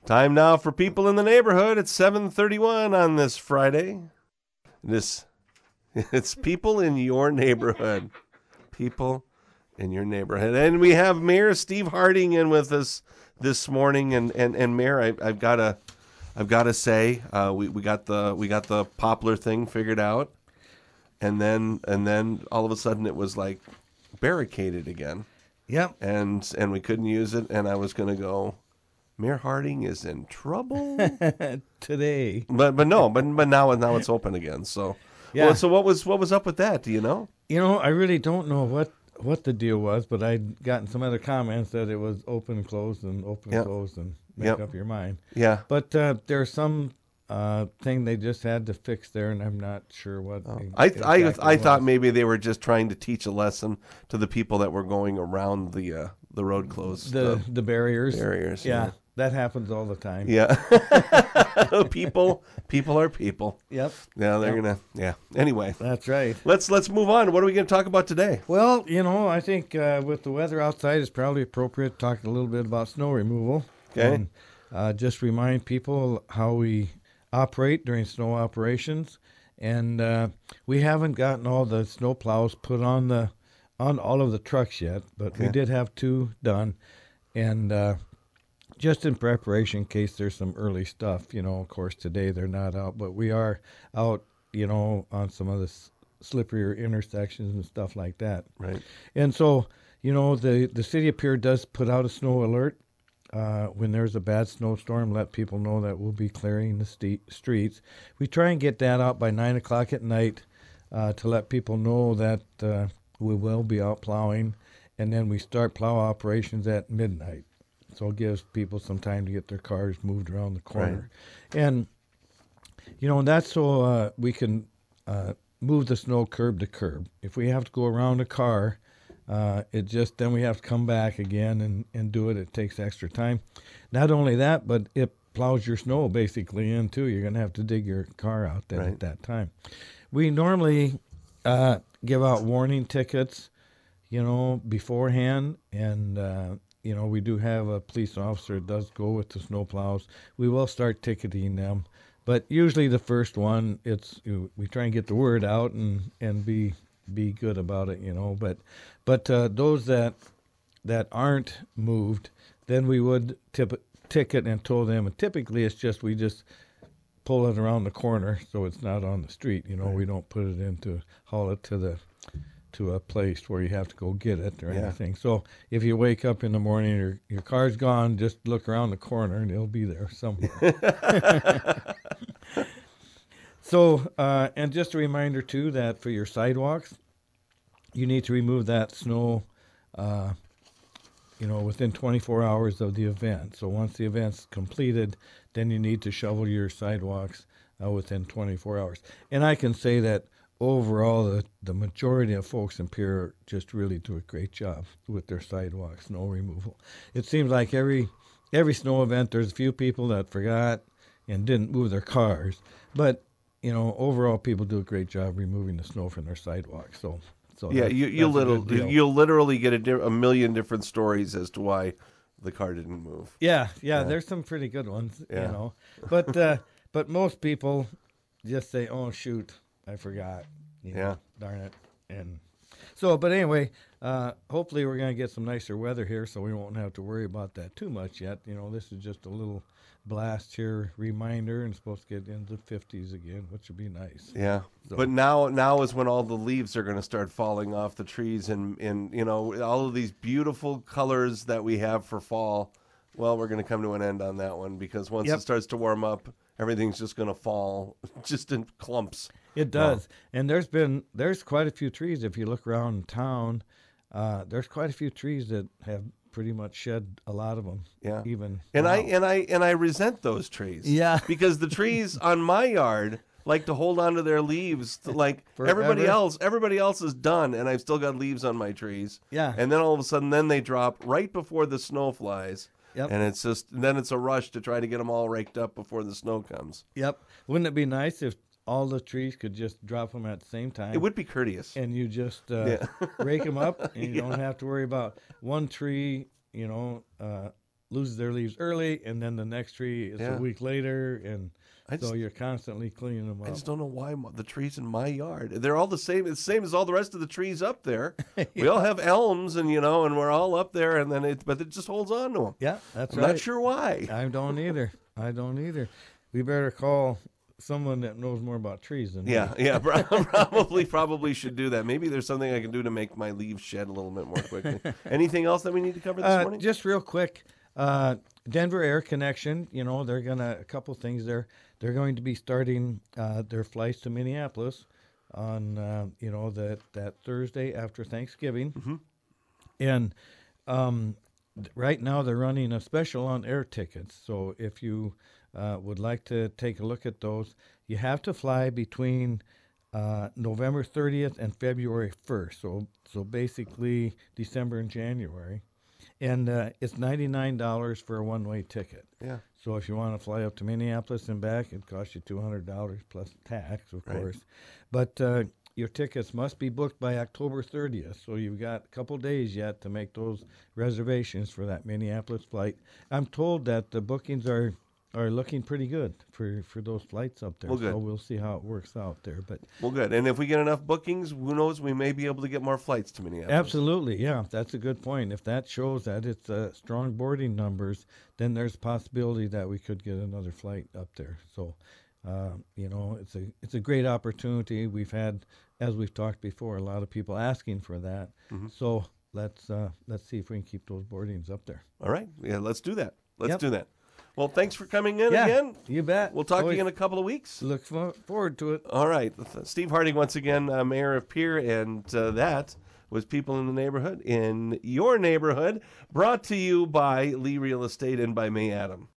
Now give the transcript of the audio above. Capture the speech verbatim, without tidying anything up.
Time now for people in the neighborhood. It's seven thirty-one on this Friday. This it's people in your neighborhood. People in your neighborhood. And we have Mayor Steve Harding in with us this morning. And and, and Mayor, I, I've got to I've got to say, uh, we, we got the we got the poplar thing figured out. And then and then all of a sudden it was like barricaded again. Yep. And and we couldn't use it, and I was going to go, Mayor Harding is in trouble today. But but no, but but now now it's open again. So yeah. Well, so what was what was up with that? Do you know? You know, I really don't know what, what the deal was, but I'd gotten some other comments that it was open and closed and open Yep. and closed and make Yep. up your mind. Yeah. But uh, there's some uh, thing they just had to fix there, and I'm not sure what. Oh. ex- I I exactly I was. thought maybe they were just trying to teach a lesson to the people that were going around the uh, the road closed. the the barriers. barriers. Yeah, that happens all the time. Yeah. people people are people. Yep. Yeah, they're Yep. gonna. Yeah. Anyway, That's right. let's let's move on. What are we going to talk about today? Well, you know, I think uh, with the weather outside, it's probably appropriate to talk a little bit about snow removal. Okay. And uh, just remind people how we operate during snow operations. And uh, we haven't gotten all the snow plows put on the on all of the trucks yet, but we Okay. did have two done. And uh, just in preparation in case there's some early stuff, you know, of course, today they're not out, but we are out, you know, on some of the s- slipperier intersections and stuff like that. Right. And so, you know, the, the city up here does put out a snow alert uh, when there's a bad snowstorm, let people know that we'll be clearing the ste- streets. We try and get that out by nine o'clock at night uh, to let people know that uh, we will be out plowing. And then we start plow operations at midnight. So it gives people some time to get their cars moved around the corner. And, you know, that's so uh, we can uh, move the snow curb to curb. If we have to go around a car, uh, it just, then we have to come back again and, and do it. It takes extra time. Not only that, but it plows your snow basically in too. You're going to have to dig your car out then Right. at that time. We normally uh, give out warning tickets, you know, beforehand. And, uh, you know, we do have a police officer that does go with the snow plows. We will start ticketing them. But usually the first one, it's you- we try and get the word out and, and be be good about it, you know. But but uh, those that that aren't moved, then we would tip, ticket and tow them. And typically it's just we just pull it around the corner so it's not on the street. You know, we don't put it into haul it to the to a place where you have to go get it or Yeah. anything. So if you wake up in the morning, your your car's gone, just look around the corner and it'll be there somewhere. So, uh, and just a reminder too that for your sidewalks, you need to remove that snow, uh, you know, within twenty-four hours of the event. So once the event's completed, then you need to shovel your sidewalks uh, within twenty-four hours. And I can say that overall, the, the majority of folks in Pierre just really do a great job with their sidewalk snow removal. It seems like every every snow event, there's a few people that forgot and didn't move their cars, but you know, overall, people do a great job removing the snow from their sidewalks. So, so Yeah, that's- you you that's a little good deal. you'll literally get a, di- a million different stories as to why the car didn't move. Yeah, yeah, Yeah. there's some pretty good ones, Yeah. you know. But uh, but most people just say, "Oh shoot, I forgot." You know, Yeah. darn it. And so, but anyway, uh, hopefully we're gonna get some nicer weather here, so we won't have to worry about that too much yet. You know, this is just a little blast here reminder, and it's supposed to get into the fifties again, which would be nice. Yeah, So- but now now is when all the leaves are going to start falling off the trees, and and you know all of these beautiful colors that we have for fall. Well, we're going to come to an end on that one because once Yep. it starts to warm up, everything's just going to fall just in clumps. It does, and there's been there's quite a few trees. If you look around town, uh, there's quite a few trees that have pretty much shed a lot of them. Yeah. even And I now. and I and I resent those trees. Yeah. because the trees on my yard like to hold on to their leaves to, like everybody Forever. else. Everybody else is done, and I've still got leaves on my trees. Yeah. And then all of a sudden, then they drop right before the snow flies. Yep. And it's just then it's a rush to try to get them all raked up before the snow comes. Yep. Wouldn't it be nice if all the trees could just drop them at the same time? It would be courteous. And you just uh, Yeah. rake them up, and you don't have to worry about one tree, you know, uh, loses their leaves early, and then the next tree is Yeah. a week later, and I so just- you're constantly cleaning them I up. just don't know why mo- the trees in my yard, they're all the same. It's the same as all the rest of the trees up there. We all have elms, and, you know, and we're all up there, and then it, but it just holds on to them. Yeah, that's I'm right. not sure why. I don't either. I don't either. We better call someone that knows more about trees than me. Yeah, yeah, pro- probably, probably should do that. Maybe there's something I can do to make my leaves shed a little bit more quickly. Anything else that we need to cover this Uh, morning? just real quick, uh, Denver Air Connection. You know, they're gonna a couple things there. They're going to be starting uh, their flights to Minneapolis on uh, you know that that Thursday after Thanksgiving, Mm-hmm. and um, th- right now they're running a special on air tickets. So if you uh, would like to take a look at those, you have to fly between uh, November thirtieth and February first. So so basically December and January. And uh, it's ninety-nine dollars for a one-way ticket. Yeah. So if you want to fly up to Minneapolis and back, it costs you two hundred dollars plus tax, of Right. course. But uh, your tickets must be booked by October thirtieth. So you've got a couple days yet to make those reservations for that Minneapolis flight. I'm told that the bookings are are looking pretty good for, for those flights up there. Well, good. So we'll see how it works out there. But Well, good. And if we get enough bookings, who knows, we may be able to get more flights to Minneapolis. absolutely, yeah, that's a good point. If that shows that it's uh, strong boarding numbers, then there's a possibility that we could get another flight up there. So, uh, you know, it's a it's a great opportunity. We've had, as we've talked before, a lot of people asking for that. Mm-hmm. So let's uh, let's see if we can keep those boardings up there. All right. Yeah, let's do that. Let's Yep. do that. Well, thanks for coming in Yeah, again. you bet. We'll talk Always again in a couple of weeks. Look fo- forward to it. All right. Steve Harding, once again, uh, Mayor of Pierre, and uh, that was People in the Neighborhood in your neighborhood, brought to you by Lee Real Estate and by May Adam.